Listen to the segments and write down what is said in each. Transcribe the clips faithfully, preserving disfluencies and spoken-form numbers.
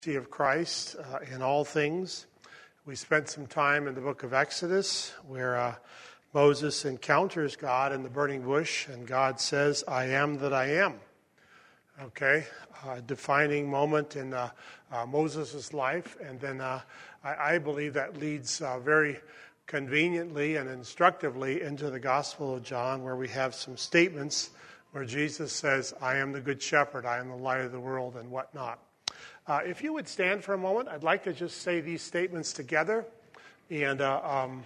Of Christ uh, in all things. We spent some time in the book of Exodus where uh, Moses encounters God in the burning bush and God says, I am that I am. Okay, a uh, defining moment in uh, uh, Moses' life, and then uh, I, I believe that leads uh, very conveniently and instructively into the Gospel of John, where we have some statements where Jesus says, I am the good shepherd, I am the light of the world, and whatnot. Uh, if you would stand for a moment, I'd like to just say these statements together. And uh, um,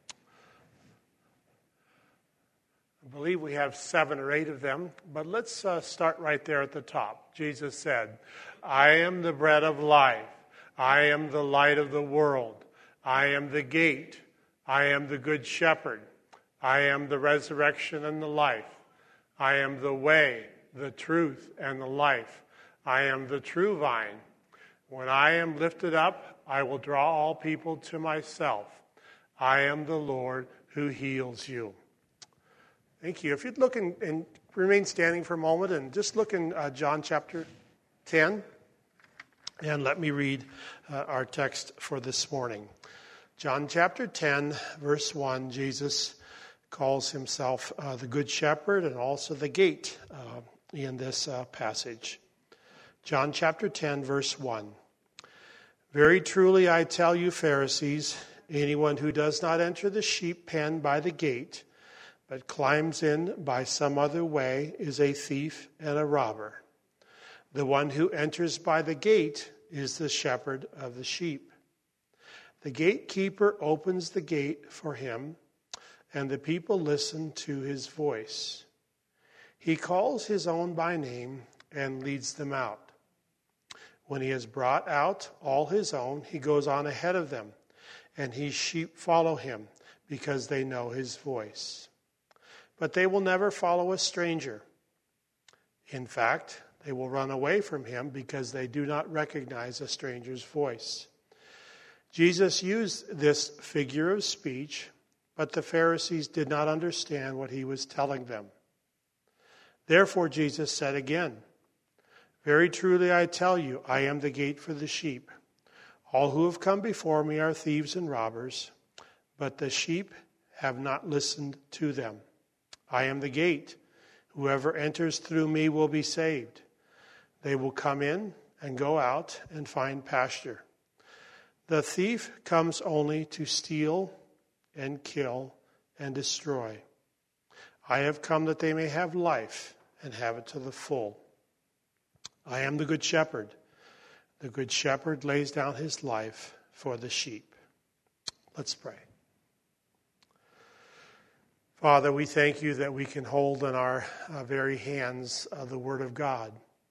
I believe we have seven or eight of them. But let's uh, start right there at the top. Jesus said, I am the bread of life. I am the light of the world. I am the gate. I am the good shepherd. I am the resurrection and the life. I am the way, the truth, and the life. I am the true vine. When I am lifted up, I will draw all people to myself. I am the Lord who heals you. Thank you. If you'd look in, and remain standing for a moment and just look in uh, John chapter ten. And let me read uh, our text for this morning. John chapter ten, verse one, Jesus calls himself uh, the Good Shepherd and also the gate uh, in this uh, passage. John chapter ten, verse one. Very truly I tell you, Pharisees, anyone who does not enter the sheep pen by the gate, but climbs in by some other way, is a thief and a robber. The one who enters by the gate is the shepherd of the sheep. The gatekeeper opens the gate for him, and the people listen to his voice. He calls his own by name and leads them out. When he has brought out all his own, he goes on ahead of them, and his sheep follow him because they know his voice. But they will never follow a stranger. In fact, they will run away from him because they do not recognize a stranger's voice. Jesus used this figure of speech, but the Pharisees did not understand what he was telling them. Therefore, Jesus said again, very truly I tell you, I am the gate for the sheep. All who have come before me are thieves and robbers, but the sheep have not listened to them. I am the gate. Whoever enters through me will be saved. They will come in and go out and find pasture. The thief comes only to steal and kill and destroy. I have come that they may have life and have it to the full. I am the good shepherd. The good shepherd lays down his life for the sheep. Let's pray. Father, we thank you that we can hold in our uh, very hands uh, the Word of God,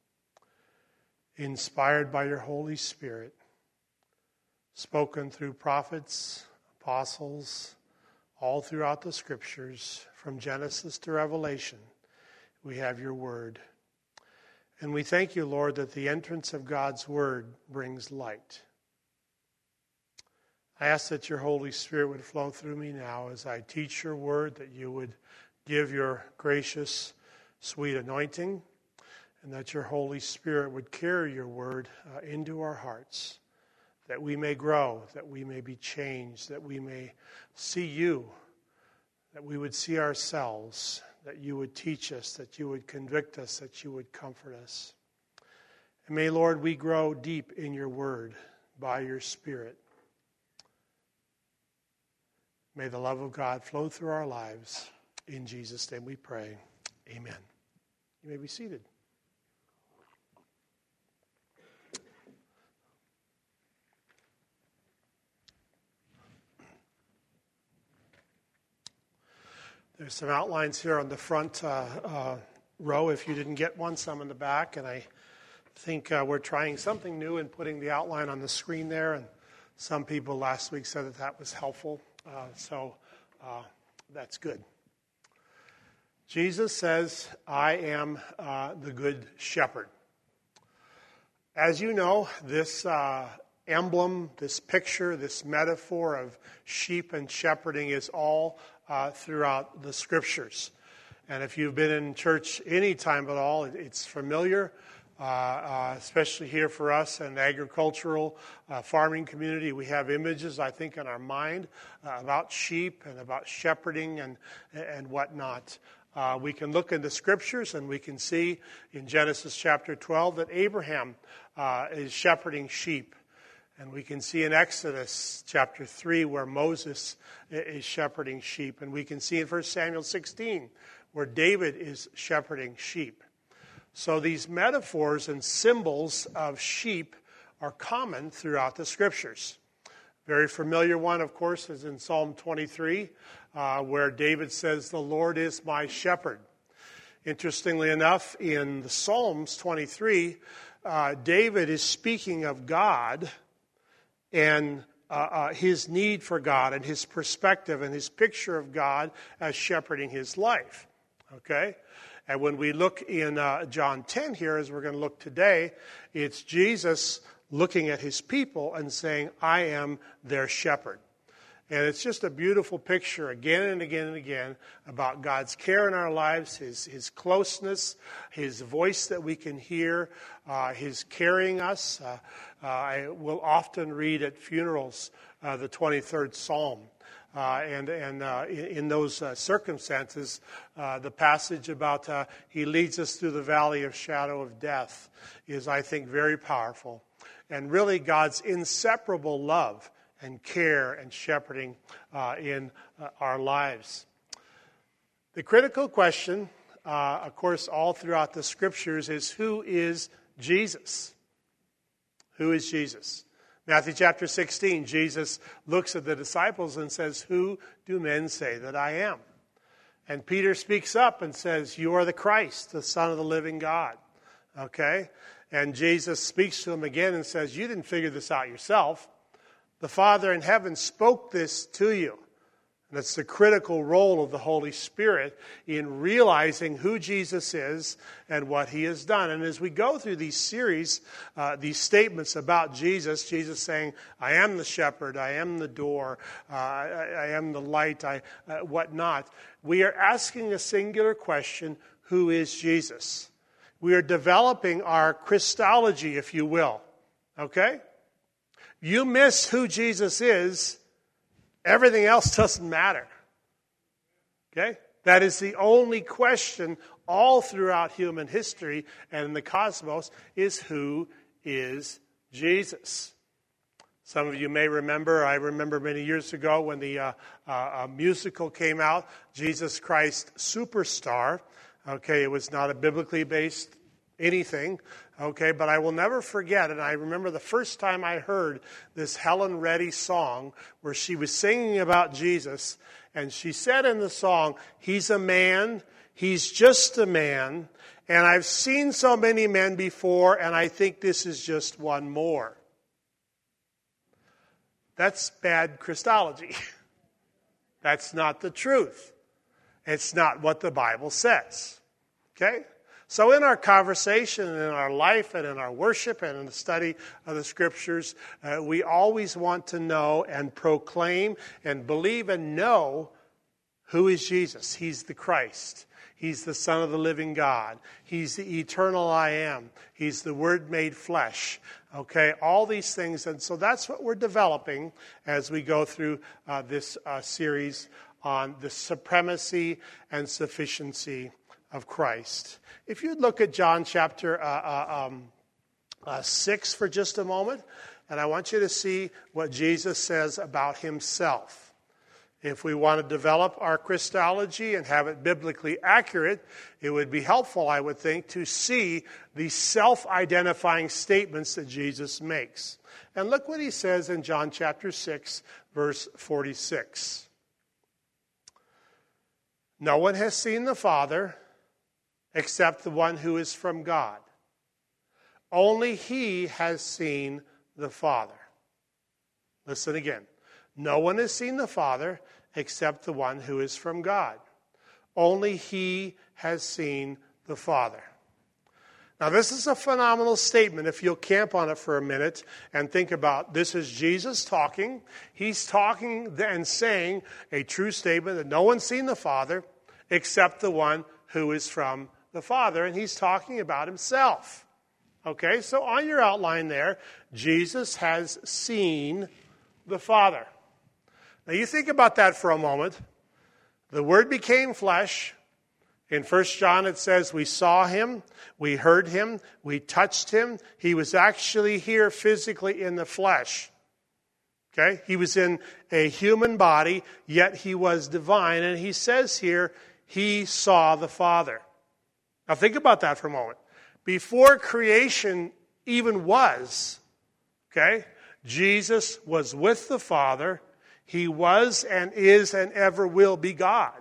inspired by your Holy Spirit, spoken through prophets, apostles, all throughout the Scriptures, from Genesis to Revelation. We have your Word. And we thank you, Lord, that the entrance of God's Word brings light. I ask that your Holy Spirit would flow through me now as I teach your Word, that you would give your gracious, sweet anointing, and that your Holy Spirit would carry your Word uh, into our hearts, that we may grow, that we may be changed, that we may see you, that we would see ourselves, that you would teach us, that you would convict us, that you would comfort us. And may, Lord, we grow deep in your word by your Spirit. May the love of God flow through our lives. In Jesus' name we pray. Amen. You may be seated. There's some outlines here on the front uh, uh, row. If you didn't get one, some in the back. And I think uh, we're trying something new in putting the outline on the screen there. And some people last week said that that was helpful. Uh, so uh, that's good. Jesus says, I am uh, the good shepherd. As you know, this uh, emblem, this picture, this metaphor of sheep and shepherding is all Uh, throughout the Scriptures. And if you've been in church any time at all, it's familiar. uh, uh, especially here for us in the agricultural uh, farming community. We have images, I think, in our mind uh, about sheep and about shepherding and, and whatnot. Uh, we can look in the scriptures and we can see in Genesis chapter twelve that Abraham uh, is shepherding sheep. And we can see in Exodus chapter three where Moses is shepherding sheep. And we can see in First Samuel sixteen where David is shepherding sheep. So these metaphors and symbols of sheep are common throughout the scriptures. Very familiar one, of course, is in Psalm twenty-three, uh, where David says, "The Lord is my shepherd." Interestingly enough, in the Psalms twenty-three, uh, David is speaking of God and uh, uh, his need for God and his perspective and his picture of God as shepherding his life. Okay? And when we look in uh, John ten here, as we're going to look today, it's Jesus looking at his people and saying, "I am their shepherd." And it's just a beautiful picture again and again and again about God's care in our lives, his, his closeness, his voice that we can hear, uh, his carrying us. Uh, uh, I will often read at funerals uh, the twenty-third Psalm. Uh, and and uh, in, in those uh, circumstances, uh, the passage about uh, he leads us through the valley of shadow of death is, I think, very powerful. And really God's inseparable love and care and shepherding uh, in uh, our lives. The critical question, uh, of course, all throughout the scriptures is, who is Jesus? Who is Jesus? Matthew chapter sixteen, Jesus looks at the disciples and says, "Who do men say that I am?" And Peter speaks up and says, "You are the Christ, the Son of the living God." Okay? And Jesus speaks to him again and says, "You didn't figure this out yourself. The Father in heaven spoke this to you." And it's the critical role of the Holy Spirit in realizing who Jesus is and what he has done. And as we go through these series, uh, these statements about Jesus, Jesus saying, "I am the shepherd, I am the door, uh, I, I am the light, I uh, whatnot," we are asking a singular question: who is Jesus? We are developing our Christology, if you will. Okay? You miss who Jesus is, everything else doesn't matter. Okay? That is the only question all throughout human history and in the cosmos, is who is Jesus? Some of you may remember, I remember many years ago when the uh, uh, musical came out, Jesus Christ Superstar. Okay, it was not a biblically based anything, okay, but I will never forget, and I remember the first time I heard this Helen Reddy song where she was singing about Jesus, and she said in the song, "He's a man, he's just a man, and I've seen so many men before, and I think this is just one more." That's bad Christology. That's not the truth. It's not what the Bible says. Okay? So in our conversation and in our life and in our worship and in the study of the scriptures, uh, we always want to know and proclaim and believe and know who is Jesus. He's the Christ. He's the Son of the living God. He's the eternal I am. He's the Word made flesh. Okay, all these things. And so that's what we're developing as we go through uh, this uh, series on the supremacy and sufficiency of Christ. If you'd look at John chapter uh, uh, um, uh, six for just a moment, and I want you to see what Jesus says about himself. If we want to develop our Christology and have it biblically accurate, it would be helpful, I would think, to see the self-identifying statements that Jesus makes. And look what he says in John chapter six, verse forty-six. "No one has seen the Father except the one who is from God. Only he has seen the Father." Listen again. "No one has seen the Father except the one who is from God. Only he has seen the Father." Now, this is a phenomenal statement if you'll camp on it for a minute and think about this is Jesus talking. He's talking and saying a true statement that no one's seen the Father except the one who is from the Father, and he's talking about himself. Okay, so on your outline there, Jesus has seen the Father. Now you think about that for a moment. The Word became flesh. In First John it says we saw him, we heard him, we touched him. He was actually here physically in the flesh. Okay, he was in a human body, yet he was divine. And he says here, he saw the Father. Now think about that for a moment. Before creation even was, okay, Jesus was with the Father. He was and is and ever will be God.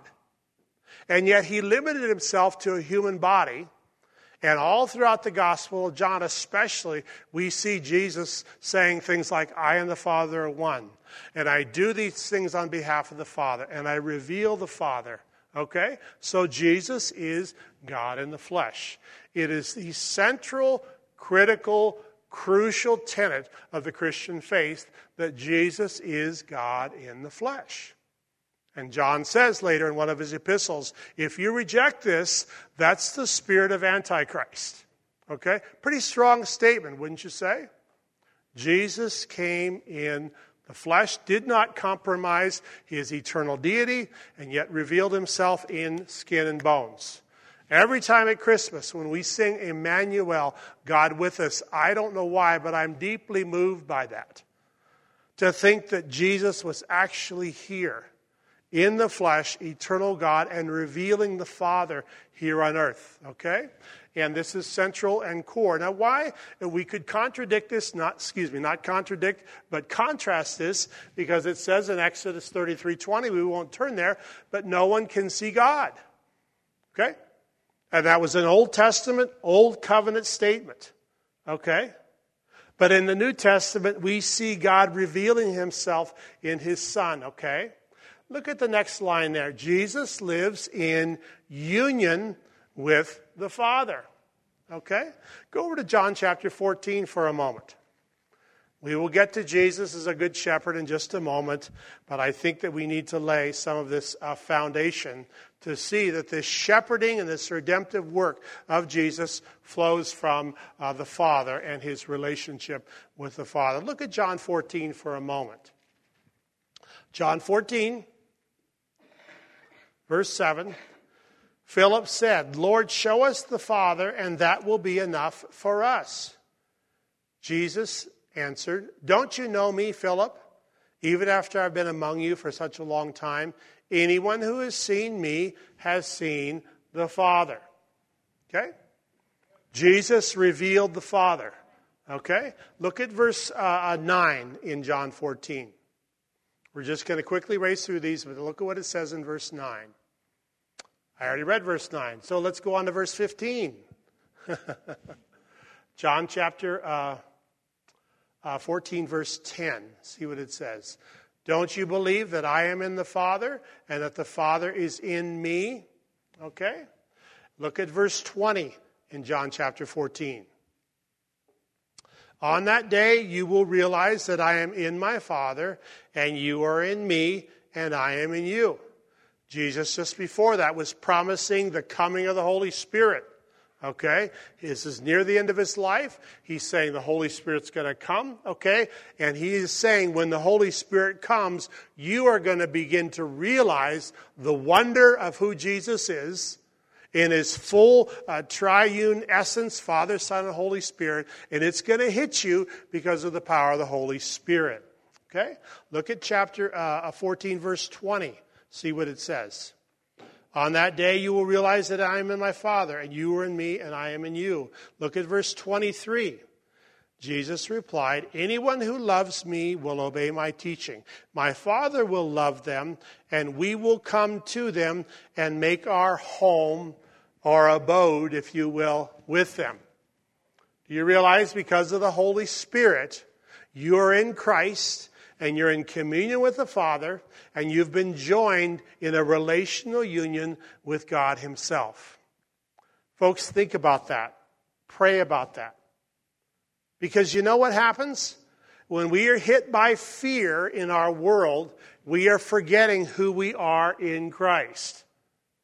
And yet he limited himself to a human body. And all throughout the Gospel of John especially, we see Jesus saying things like, I and the Father are one. And I do these things on behalf of the Father. And I reveal the Father. Okay? So Jesus is God in the flesh. It is the central, critical, crucial tenet of the Christian faith that Jesus is God in the flesh. And John says later in one of his epistles, if you reject this, that's the spirit of Antichrist. Okay? Pretty strong statement, wouldn't you say? Jesus came in the flesh, did not compromise his eternal deity, and yet revealed himself in skin and bones. Every time at Christmas when we sing Emmanuel, God with us, I don't know why, but I'm deeply moved by that. To think that Jesus was actually here in the flesh, eternal God, and revealing the Father here on earth. Okay? And this is central and core. Now why? We could contradict this, not, excuse me, not contradict, but contrast this, because it says in Exodus thirty-three twenty, we won't turn there, but no one can see God. Okay? And that was an Old Testament, Old Covenant statement. Okay? But in the New Testament, we see God revealing himself in his Son. Okay? Look at the next line there. Jesus lives in union with the Father. Okay? Go over to John chapter fourteen for a moment. We will get to Jesus as a good shepherd in just a moment, but I think that we need to lay some of this uh, foundation to see that this shepherding and this redemptive work of Jesus flows from uh, the Father and his relationship with the Father. Look at John fourteen for a moment. John fourteen, verse seven. Philip said, Lord, show us the Father, and that will be enough for us. Jesus answered, don't you know me, Philip? Even after I've been among you for such a long time, anyone who has seen me has seen the Father. Okay? Jesus revealed the Father. Okay? Look at verse uh, nine in John fourteen. We're just going to quickly race through these, but look at what it says in verse nine. I already read verse nine, so let's go on to verse fifteen. John chapter uh, uh, fourteen, verse ten. See what it says. Don't you believe that I am in the Father and that the Father is in me? Okay. Look at verse twenty in John chapter fourteen. On that day you will realize that I am in my Father and you are in me and I am in you. Jesus just before that was promising the coming of the Holy Spirit. Okay? This is near the end of his life. He's saying the Holy Spirit's going to come. Okay? And he is saying when the Holy Spirit comes, you are going to begin to realize the wonder of who Jesus is in his full uh, triune essence, Father, Son, and Holy Spirit. And it's going to hit you because of the power of the Holy Spirit. Okay? Look at chapter uh, fourteen, verse twenty. See what it says. On that day you will realize that I am in my Father, and you are in me, and I am in you. Look at verse twenty-three. Jesus replied, anyone who loves me will obey my teaching. My Father will love them, and we will come to them and make our home or abode, if you will, with them. Do you realize because of the Holy Spirit, you are in Christ, and you're in communion with the Father, and you've been joined in a relational union with God himself. Folks, think about that. Pray about that. Because you know what happens? When we are hit by fear in our world, we are forgetting who we are in Christ.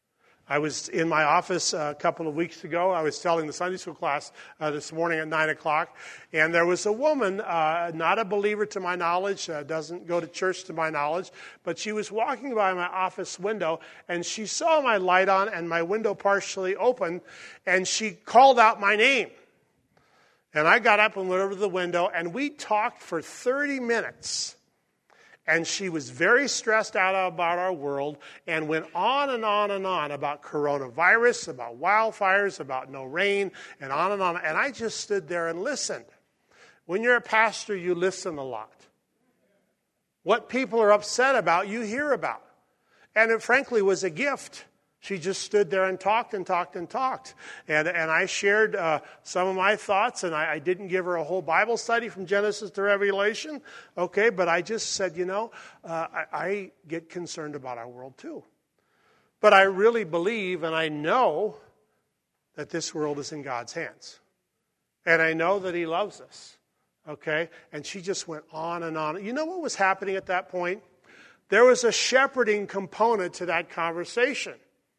I was in my office a couple of weeks ago. I was telling the Sunday school class uh, this morning at nine o'clock, and there was a woman, uh, not a believer to my knowledge, uh, doesn't go to church to my knowledge, but she was walking by my office window, and she saw my light on and my window partially open, and she called out my name. And I got up and went over to the window, and we talked for thirty minutes. And she was very stressed out about our world and went on and on and on about coronavirus, about wildfires, about no rain, and on and on. And I just stood there and listened. When you're a pastor, you listen a lot. What people are upset about, you hear about. And it frankly was a gift. She just stood there and talked and talked and talked. And and I shared uh, some of my thoughts, and I, I didn't give her a whole Bible study from Genesis to Revelation, okay? But I just said, you know, uh, I, I get concerned about our world too. But I really believe and I know that this world is in God's hands. And I know that He loves us, okay? And she just went on and on. You know what was happening at that point? There was a shepherding component to that conversation.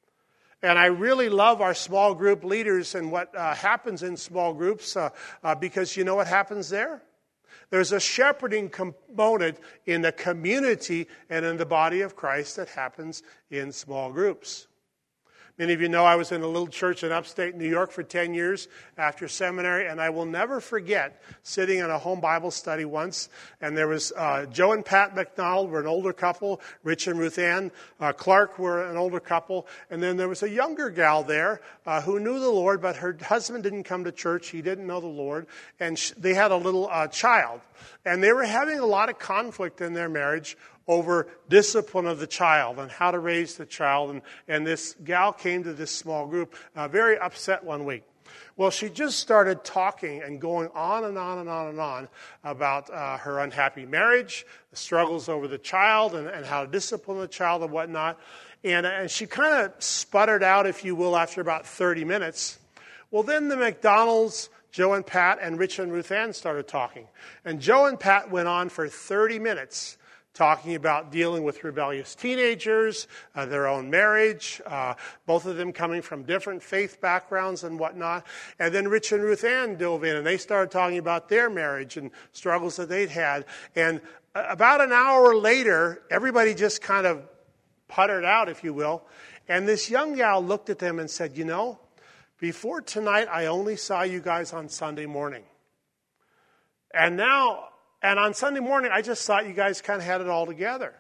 And I really love our small group leaders and what uh, happens in small groups uh, uh, because you know what happens there? There's a shepherding component in the community and in the body of Christ that happens in small groups. Many of you know I was in a little church in upstate New York for ten years after seminary, and I will never forget sitting in a home Bible study once, and there was uh, Joe and Pat McDonald were an older couple, Rich and Ruth Ann uh, Clark were an older couple, and then there was a younger gal there uh, who knew the Lord, but her husband didn't come to church, he didn't know the Lord, and sh- they had a little uh, child, and they were having a lot of conflict in their marriage over discipline of the child and how to raise the child. And, and this gal came to this small group uh, very upset one week. Well, she just started talking and going on and on and on and on about uh, her unhappy marriage, the struggles over the child, and, and how to discipline the child and whatnot. And, and she kind of sputtered out, if you will, after about thirty minutes. Well, then the McDonald's, Joe and Pat, and Rich and Ruth Ann started talking. And Joe and Pat went on for thirty minutes talking about dealing with rebellious teenagers, uh, their own marriage, uh, both of them coming from different faith backgrounds and whatnot. And then Rich and Ruth Ann dove in, and they started talking about their marriage and struggles that they'd had. And about an hour later, everybody just kind of puttered out, if you will. And this young gal looked at them and said, you know, before tonight, I only saw you guys on Sunday morning. And now... And on Sunday morning, I just thought you guys kind of had it all together.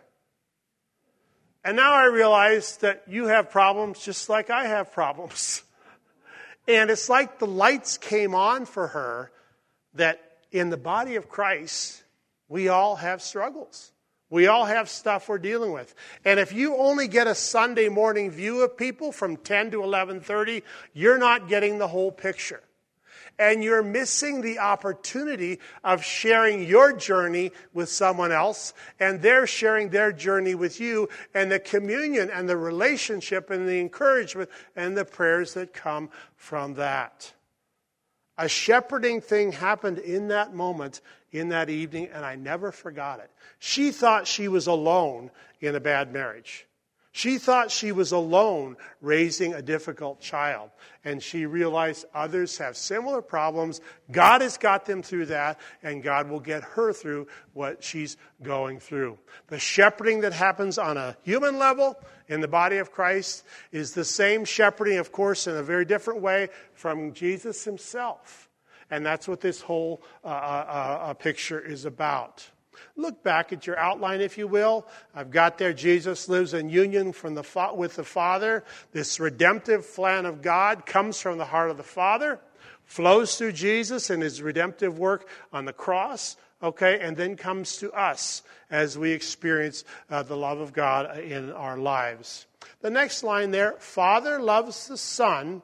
And now I realize that you have problems just like I have problems. And it's like the lights came on for her that in the body of Christ, we all have struggles. We all have stuff we're dealing with. And if you only get a Sunday morning view of people from ten to eleven thirty, you're not getting the whole picture. And you're missing the opportunity of sharing your journey with someone else, and they're sharing their journey with you, and the communion and the relationship and the encouragement and the prayers that come from that. A shepherding thing happened in that moment, in that evening, and I never forgot it. She thought she was alone in a bad marriage. She thought she was alone raising a difficult child, and she realized others have similar problems. God has got them through that, and God will get her through what she's going through. The shepherding that happens on a human level in the body of Christ is the same shepherding, of course, in a very different way from Jesus himself. And that's what this whole uh, uh, uh, picture is about. Look back at your outline, if you will. I've got there, Jesus lives in union from the fa- with the Father. This redemptive plan of God comes from the heart of the Father, flows through Jesus and his redemptive work on the cross, okay, and then comes to us as we experience uh, the love of God in our lives. The next line there, Father loves the Son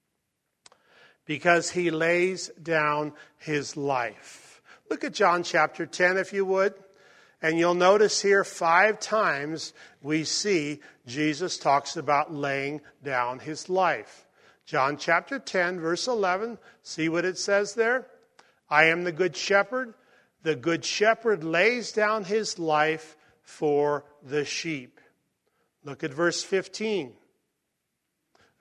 because he lays down his life. Look at John chapter ten, if you would. And you'll notice here five times we see Jesus talks about laying down his life. John chapter ten, verse eleven. See what it says there? I am the good shepherd. The good shepherd lays down his life for the sheep. Look at verse fifteen.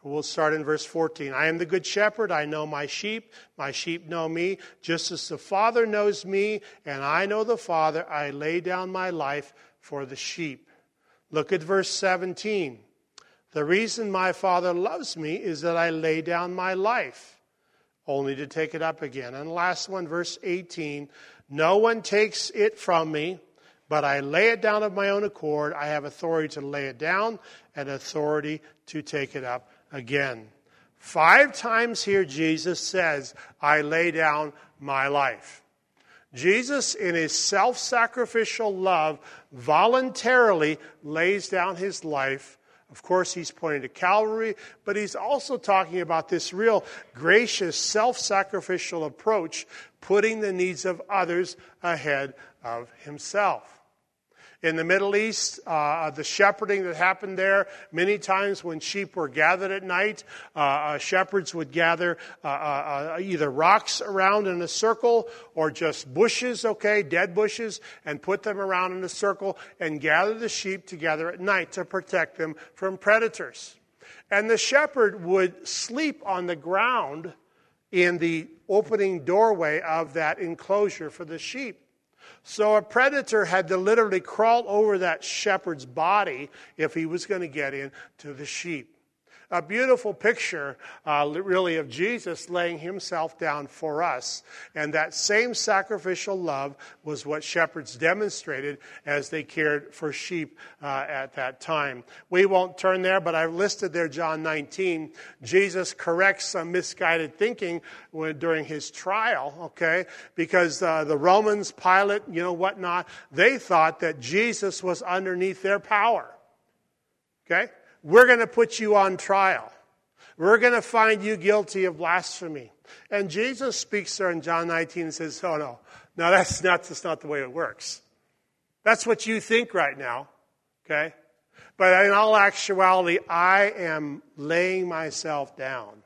We'll start in verse fourteen. I am the good shepherd. I know my sheep. My sheep know me. Just as the Father knows me, and I know the Father, I lay down my life for the sheep. Look at verse seventeen. The reason my Father loves me is that I lay down my life, only to take it up again. And last one, verse eighteen. No one takes it from me, but I lay it down of my own accord. I have authority to lay it down and authority to take it up again. Five times here Jesus says, I lay down my life. Jesus, in his self-sacrificial love, voluntarily lays down his life. Of course, he's pointing to Calvary, but he's also talking about this real gracious, self-sacrificial approach, putting the needs of others ahead of himself. In the Middle East, uh, the shepherding that happened there, many times when sheep were gathered at night, uh, uh, shepherds would gather uh, uh, either rocks around in a circle or just bushes, okay, dead bushes, and put them around in a circle and gather the sheep together at night to protect them from predators. And the shepherd would sleep on the ground in the opening doorway of that enclosure for the sheep. So a predator had to literally crawl over that shepherd's body if he was going to get into the sheep. A beautiful picture, uh, really, of Jesus laying himself down for us. And that same sacrificial love was what shepherds demonstrated as they cared for sheep uh, at that time. We won't turn there, but I've listed there John nineteen. Jesus corrects some misguided thinking when, during his trial, okay? Because uh, the Romans, Pilate, you know, whatnot, they thought that Jesus was underneath their power, okay? We're going to put you on trial. We're going to find you guilty of blasphemy. And Jesus speaks there in John nineteen and says, oh, no. No, that's not, that's not the way it works. That's what you think right now, okay? But in all actuality, I am laying myself down.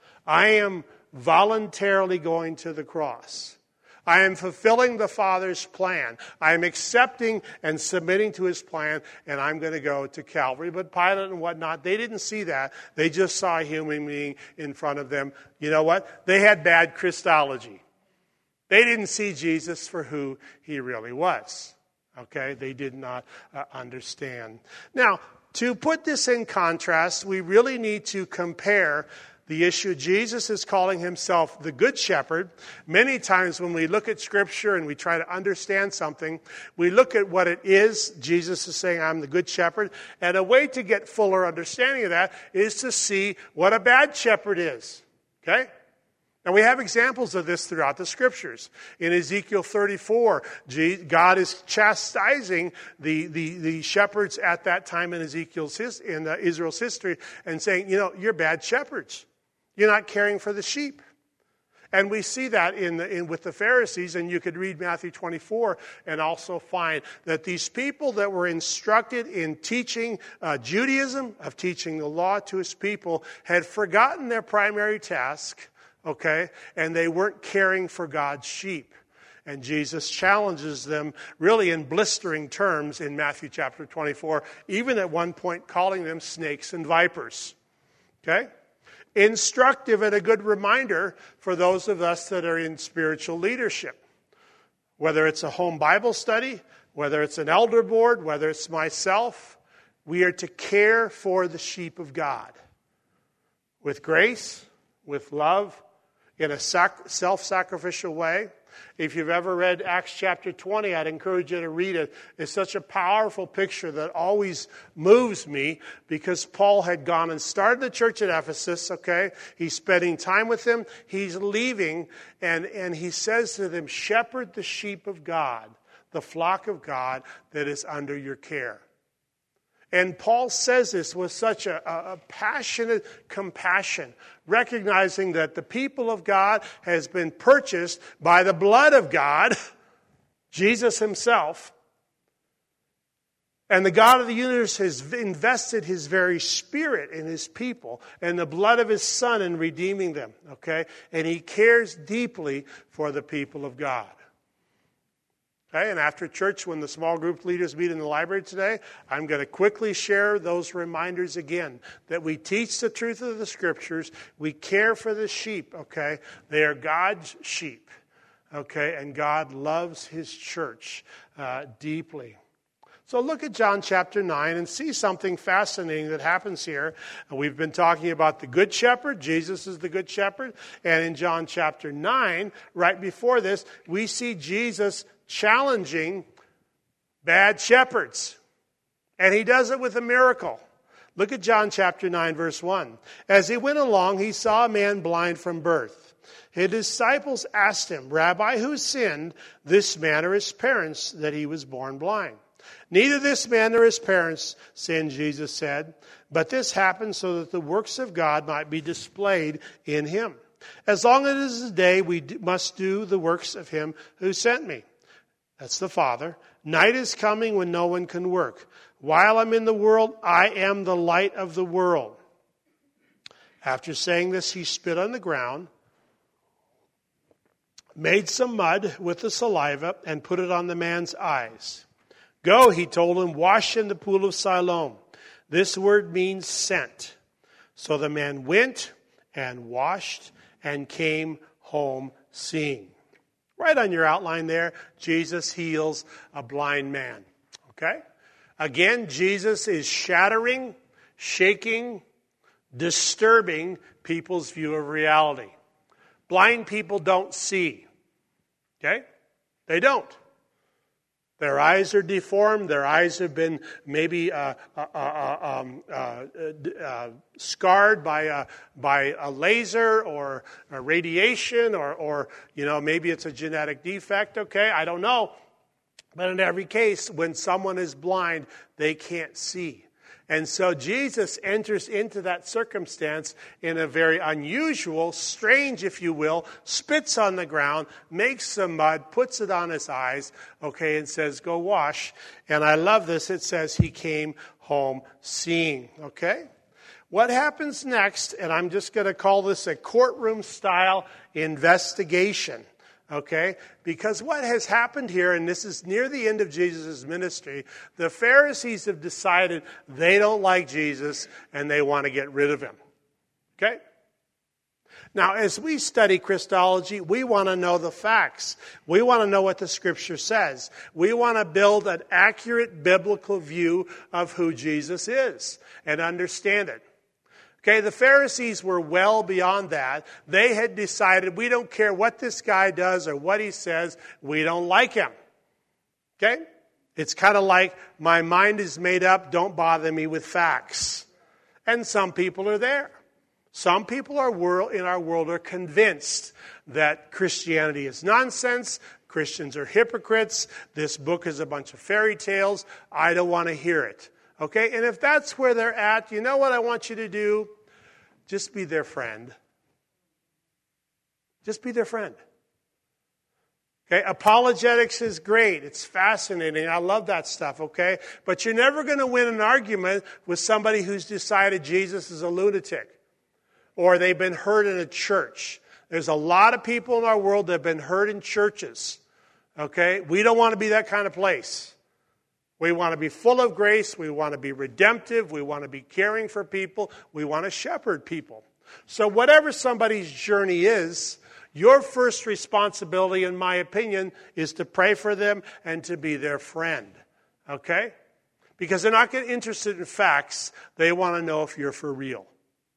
I am voluntarily going to the cross. I am fulfilling the Father's plan. I am accepting and submitting to his plan, and I'm going to go to Calvary. But Pilate and whatnot, they didn't see that. They just saw a human being in front of them. You know what? They had bad Christology. They didn't see Jesus for who he really was. Okay? They did not uh, understand. Now, to put this in contrast, we really need to compare the issue. Jesus is calling himself the Good Shepherd. Many times when we look at Scripture and we try to understand something, we look at what it is. Jesus is saying, I'm the Good Shepherd. And a way to get fuller understanding of that is to see what a bad shepherd is. Okay? And we have examples of this throughout the Scriptures. In Ezekiel thirty-four, God is chastising the, the, the shepherds at that time in Ezekiel's in Israel's history and saying, you know, you're bad shepherds. You're not caring for the sheep. And we see that in, the, in with the Pharisees, and you could read Matthew twenty-four and also find that these people that were instructed in teaching uh, Judaism, of teaching the law to his people, had forgotten their primary task, okay, and they weren't caring for God's sheep. And Jesus challenges them really in blistering terms in Matthew chapter twenty-four, even at one point calling them snakes and vipers. Okay? Instructive and a good reminder for those of us that are in spiritual leadership. Whether it's a home Bible study, whether it's an elder board, whether it's myself, we are to care for the sheep of God. With grace, with love, in a sac- self-sacrificial way. If you've ever read Acts chapter twenty, I'd encourage you to read it. It's such a powerful picture that always moves me because Paul had gone and started the church at Ephesus, okay? He's spending time with them. He's leaving, and, and he says to them, shepherd the sheep of God, the flock of God that is under your care. And Paul says this with such a, a passionate compassion, recognizing that the people of God has been purchased by the blood of God, Jesus himself. And the God of the universe has invested his very spirit in his people and the blood of his Son in redeeming them, okay? And he cares deeply for the people of God. Okay, and after church, when the small group leaders meet in the library today, I'm going to quickly share those reminders again, that we teach the truth of the Scriptures. We care for the sheep, okay? They are God's sheep, okay? And God loves His church uh, deeply. So look at John chapter nine and see something fascinating that happens here. We've been talking about the Good Shepherd. Jesus is the Good Shepherd. And in John chapter nine, right before this, we see Jesus challenging bad shepherds. And He does it with a miracle. Look at John chapter nine, verse one. As He went along, He saw a man blind from birth. His disciples asked Him, Rabbi, who sinned, this man or his parents, that he was born blind? Neither this man nor his parents sinned, Jesus said, but this happened so that the works of God might be displayed in him. As long as it is a day, we must do the works of Him who sent me. That's the Father. Night is coming when no one can work. While I'm in the world, I am the light of the world. After saying this, He spit on the ground, made some mud with the saliva, and put it on the man's eyes. Go, He told him, wash in the pool of Siloam. This word means sent. So the man went and washed and came home seeing. Right on your outline there, Jesus heals a blind man. Okay? Again, Jesus is shattering, shaking, disturbing people's view of reality. Blind people don't see. Okay? They don't. Their eyes are deformed. Their eyes have been maybe uh, uh, uh, um, uh, uh, scarred by a, by a laser or a radiation, or, or you know maybe it's a genetic defect. Okay, I don't know. But in every case, when someone is blind, they can't see. And so Jesus enters into that circumstance in a very unusual, strange, if you will, spits on the ground, makes some mud, puts it on his eyes, okay, and says, go wash. And I love this. It says he came home seeing, okay? What happens next, and I'm just going to call this a courtroom-style investigation. Okay? Because what has happened here, and this is near the end of Jesus' ministry, the Pharisees have decided they don't like Jesus and they want to get rid of Him. Okay? Now, as we study Christology, we want to know the facts. We want to know what the Scripture says. We want to build an accurate biblical view of who Jesus is and understand it. Okay, the Pharisees were well beyond that. They had decided, we don't care what this guy does or what he says, we don't like him. Okay? It's kind of like, my mind is made up, don't bother me with facts. And some people are there. Some people are world, in our world are convinced that Christianity is nonsense, Christians are hypocrites, this book is a bunch of fairy tales, I don't want to hear it. Okay, and if that's where they're at, you know what I want you to do? Just be their friend. Just be their friend. Okay, apologetics is great. It's fascinating. I love that stuff, okay? But you're never going to win an argument with somebody who's decided Jesus is a lunatic or they've been hurt in a church. There's a lot of people in our world that have been hurt in churches, okay? We don't want to be that kind of place. We want to be full of grace. We want to be redemptive. We want to be caring for people. We want to shepherd people. So whatever somebody's journey is, your first responsibility, in my opinion, is to pray for them and to be their friend. Okay? Because they're not getting interested in facts. They want to know if you're for real.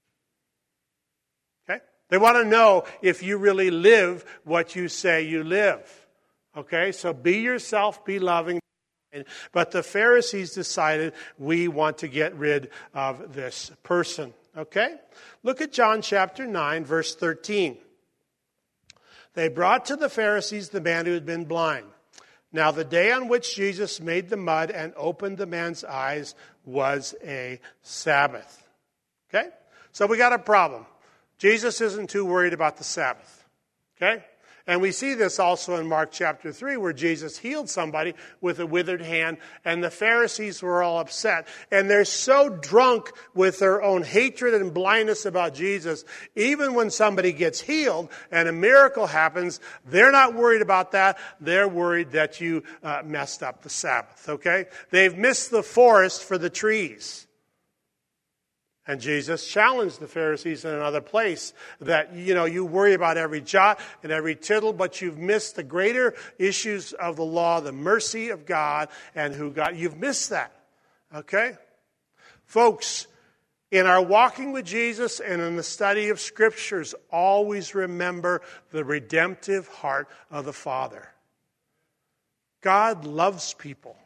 Okay? They want to know if you really live what you say you live. Okay? So be yourself, be loving. But the Pharisees decided, we want to get rid of this person. Okay? Look at John chapter nine, verse thirteen. They brought to the Pharisees the man who had been blind. Now the day on which Jesus made the mud and opened the man's eyes was a Sabbath. Okay? So we got a problem. Jesus isn't too worried about the Sabbath. Okay? And we see this also in Mark chapter three, where Jesus healed somebody with a withered hand, and the Pharisees were all upset. And they're so drunk with their own hatred and blindness about Jesus, even when somebody gets healed and a miracle happens, they're not worried about that. They're worried that you uh, messed up the Sabbath, okay? They've missed the forest for the trees. And Jesus challenged the Pharisees in another place that, you know, you worry about every jot and every tittle, but you've missed the greater issues of the law, the mercy of God and who God. You've missed that. Okay? Folks, in our walking with Jesus and in the study of Scriptures, always remember the redemptive heart of the Father. God loves people.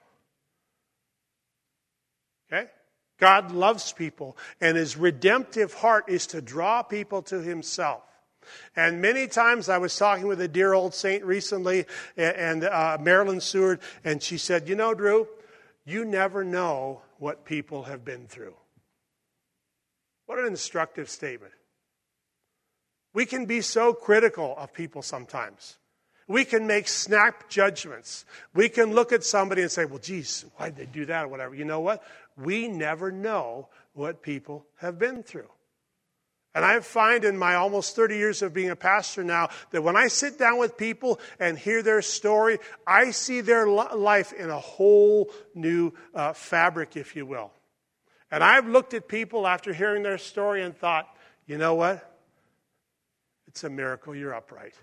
Okay? God loves people, and his redemptive heart is to draw people to himself. And many times I was talking with a dear old saint recently, and uh, Marilyn Seward, and she said, you know, Drew, you never know what people have been through. What an instructive statement. We can be so critical of people sometimes. We can make snap judgments. We can look at somebody and say, well, geez, why did they do that or whatever? You know what? We never know what people have been through. And I find in my almost thirty years of being a pastor now that when I sit down with people and hear their story, I see their life in a whole new uh, fabric, if you will. And I've looked at people after hearing their story and thought, you know what? It's a miracle you're upright.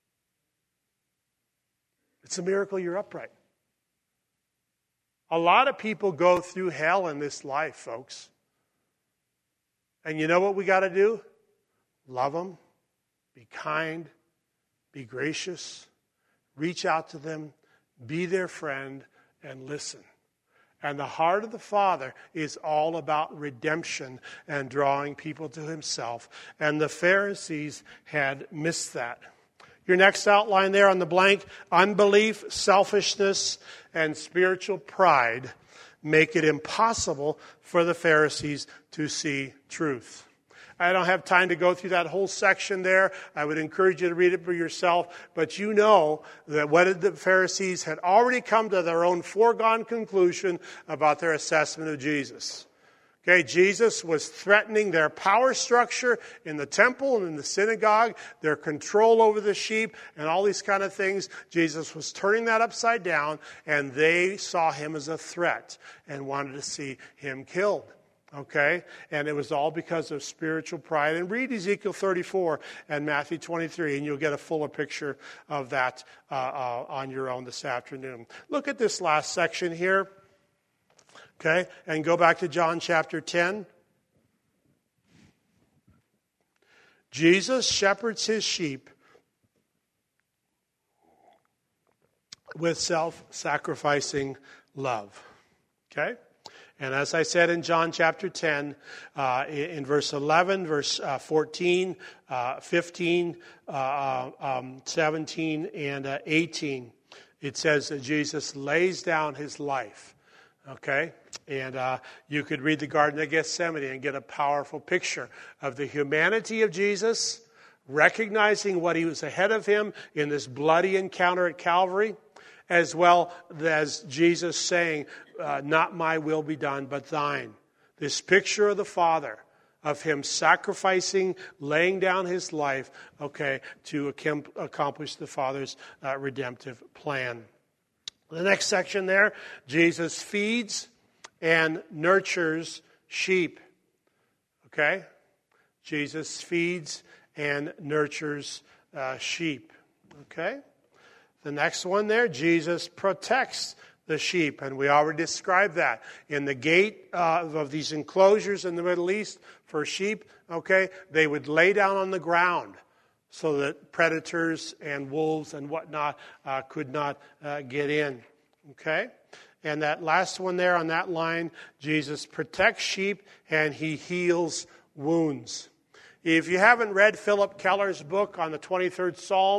It's a miracle you're upright. A lot of people go through hell in this life, folks. And you know what we got to do? Love them, be kind, be gracious, reach out to them, be their friend, and listen. And the heart of the Father is all about redemption and drawing people to himself. And the Pharisees had missed that. Your next outline there on the blank, unbelief, selfishness, and spiritual pride make it impossible for the Pharisees to see truth. I don't have time to go through that whole section there. I would encourage you to read it for yourself. But you know that what the Pharisees had already come to their own foregone conclusion about their assessment of Jesus. Okay, Jesus was threatening their power structure in the temple and in the synagogue, their control over the sheep, and all these kind of things. Jesus was turning that upside down, and they saw him as a threat and wanted to see him killed. Okay? And it was all because of spiritual pride. And read Ezekiel thirty-four and Matthew twenty-three, and you'll get a fuller picture of that uh, uh, on your own this afternoon. Look at this last section here. Okay, and go back to John chapter ten. Jesus shepherds his sheep with self-sacrificing love. Okay? And as I said in John chapter ten, uh, in verse eleven, verse uh, fourteen, uh, fifteen, uh, um, seventeen, and uh, eighteen, it says that Jesus lays down his life. Okay? And uh, you could read the Garden of Gethsemane and get a powerful picture of the humanity of Jesus, recognizing what he was ahead of him in this bloody encounter at Calvary, as well as Jesus saying, uh, not my will be done, but thine. This picture of the Father, of him sacrificing, laying down his life, okay, to ac- accomplish the Father's uh, redemptive plan. The next section there, Jesus feeds and nurtures sheep. Okay? Jesus feeds and nurtures uh, sheep. Okay? The next one there, Jesus protects the sheep. And we already described that. In the gate uh, of these enclosures in the Middle East for sheep, okay, they would lay down on the ground so that predators and wolves and whatnot uh, could not uh, get in. Okay? And that last one there on that line, Jesus protects sheep and he heals wounds. If you haven't read Philip Keller's book on the twenty-third Psalm,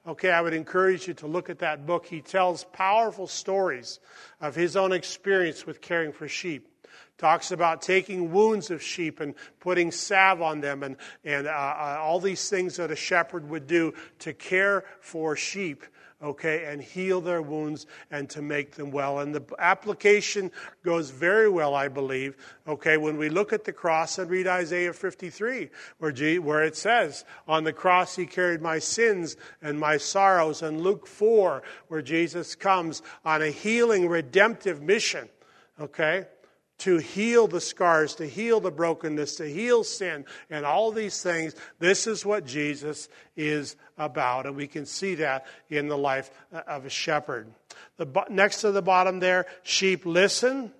okay, I would encourage you to look at that book. He tells powerful stories of his own experience with caring for sheep. Talks about taking wounds of sheep and putting salve on them and, and uh, uh, all these things that a shepherd would do to care for sheep, okay, and heal their wounds and to make them well. And the application goes very well, I believe, okay, when we look at the cross and read Isaiah fifty-three, where, G, where it says, on the cross he carried my sins and my sorrows, and Luke four, where Jesus comes on a healing, redemptive mission, okay, to heal the scars, to heal the brokenness, to heal sin, and all these things. This is what Jesus is about, and we can see that in the life of a shepherd. The next to the bottom there, sheep listen,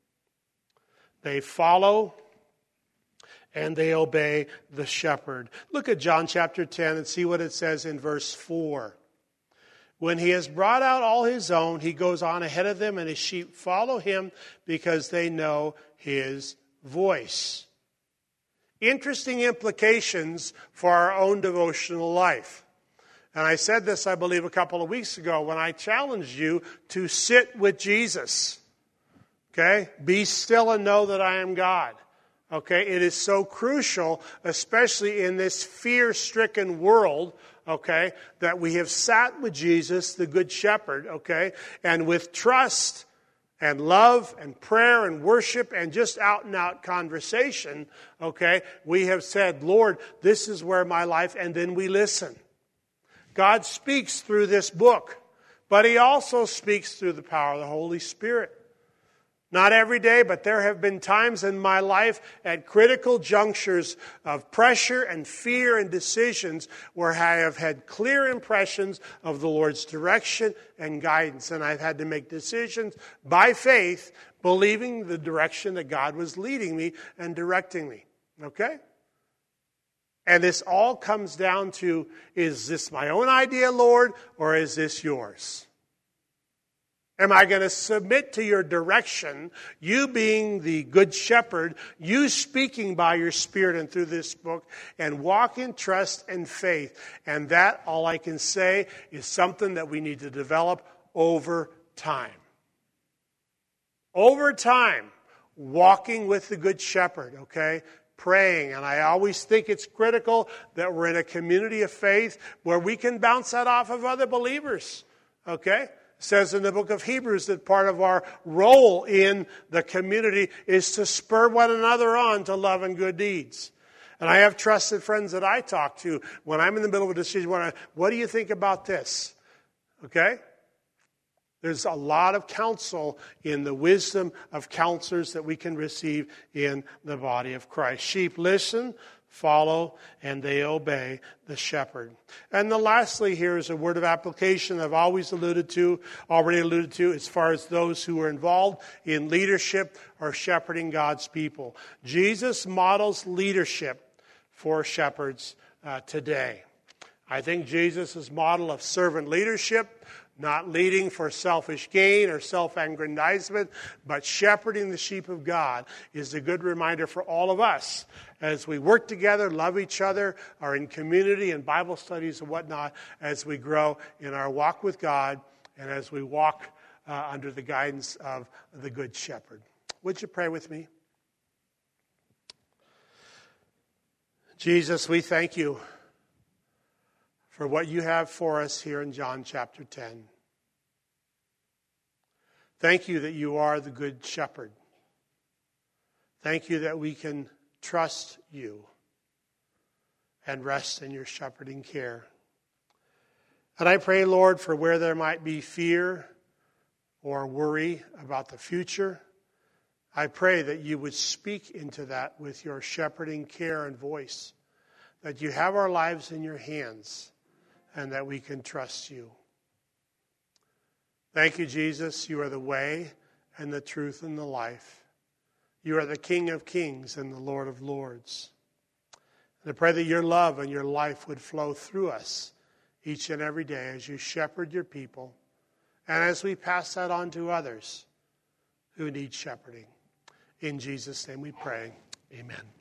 they follow, and they obey the shepherd. Look at John chapter ten and see what it says in verse four. When he has brought out all his own, he goes on ahead of them, and his sheep follow him because they know his voice. Interesting implications for our own devotional life. And I said this, I believe, a couple of weeks ago when I challenged you to sit with Jesus. Okay? Be still and know that I am God. Okay? It is so crucial, especially in this fear-stricken world, okay, that we have sat with Jesus, the Good Shepherd, okay, and with trust and love and prayer and worship and just out-and-out conversation, okay, we have said, Lord, this is where my life, and then we listen. God speaks through this book, but he also speaks through the power of the Holy Spirit. Not every day, but there have been times in my life at critical junctures of pressure and fear and decisions where I have had clear impressions of the Lord's direction and guidance. And I've had to make decisions by faith, believing the direction that God was leading me and directing me. Okay? And this all comes down to, is this my own idea, Lord, or is this yours? Am I going to submit to your direction, you being the good shepherd, you speaking by your Spirit and through this book, and walk in trust and faith? And that, all I can say, is something that we need to develop over time. Over time, walking with the good shepherd, okay? Praying. And I always think it's critical that we're in a community of faith where we can bounce that off of other believers, okay? Says in the book of Hebrews that part of our role in the community is to spur one another on to love and good deeds. And I have trusted friends that I talk to when I'm in the middle of a decision. When I, what do you think about this? Okay? There's a lot of counsel in the wisdom of counselors that we can receive in the body of Christ. Sheep listen, follow, and they obey the shepherd. And the lastly here is a word of application I've always alluded to, already alluded to, as far as those who are involved in leadership or shepherding God's people. Jesus models leadership for shepherds uh, today. I think Jesus' model of servant leadership, not leading for selfish gain or self-aggrandizement, but shepherding the sheep of God, is a good reminder for all of us as we work together, love each other, are in community and Bible studies and whatnot, as we grow in our walk with God and as we walk uh, under the guidance of the Good Shepherd. Would you pray with me? Jesus, we thank you for what you have for us here in John chapter ten. Thank you that you are the Good Shepherd. Thank you that we can trust you and rest in your shepherding care. And I pray, Lord, for where there might be fear or worry about the future, I pray that you would speak into that with your shepherding care and voice, that you have our lives in your hands and that we can trust you. Thank you, Jesus. You are the way and the truth and the life. You are the King of kings and the Lord of lords. And I pray that your love and your life would flow through us each and every day as you shepherd your people and as we pass that on to others who need shepherding. In Jesus' name we pray. Amen.